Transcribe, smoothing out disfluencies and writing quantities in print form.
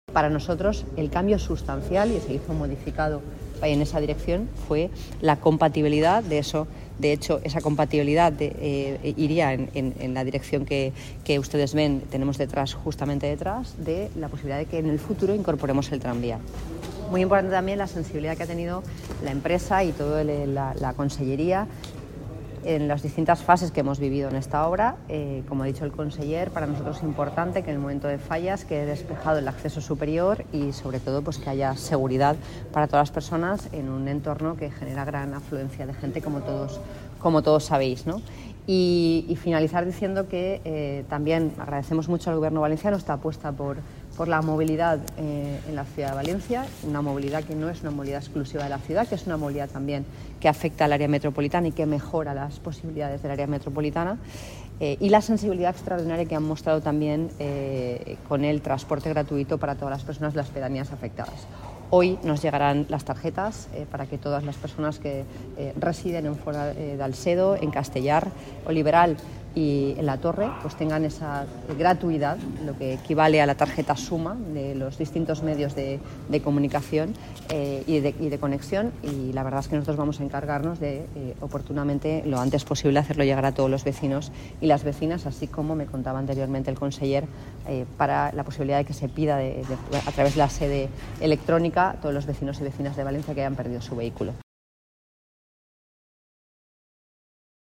Para nosotros el cambio sustancial, y se hizo modificado en esa dirección, fue la compatibilidad de eso. De hecho, esa compatibilidad iría en la dirección que ustedes ven, tenemos justamente detrás, de la posibilidad de que en el futuro incorporemos el tranvía. Muy importante también la sensibilidad que ha tenido la empresa y toda la consellería en las distintas fases que hemos vivido en esta obra. Como ha dicho el conseller, para nosotros es importante que en el momento de fallas quede despejado el acceso superior y sobre todo pues que haya seguridad para todas las personas en un entorno que genera gran afluencia de gente, como todos sabéis, ¿no? Y finalizar diciendo que también agradecemos mucho al Gobierno valenciano esta apuesta por la movilidad en la ciudad de Valencia, una movilidad que no es una movilidad exclusiva de la ciudad, que es una movilidad también que afecta al área metropolitana y que mejora las posibilidades del área metropolitana, y la sensibilidad extraordinaria que han mostrado también con el transporte gratuito para todas las personas de las pedanías afectadas. Hoy nos llegarán las tarjetas para que todas las personas que residen en Fora de Alcedo, en Castellar, Oliveral y en La Torre, pues tengan esa gratuidad, lo que equivale a la tarjeta suma de los distintos medios de comunicación y de conexión. Y la verdad es que nosotros vamos a encargarnos de oportunamente, lo antes posible, hacerlo llegar a todos los vecinos y las vecinas, así como me contaba anteriormente el conseller, para la posibilidad de que se pida a través de la sede electrónica a todos los vecinos y vecinas de Valencia que hayan perdido su vehículo.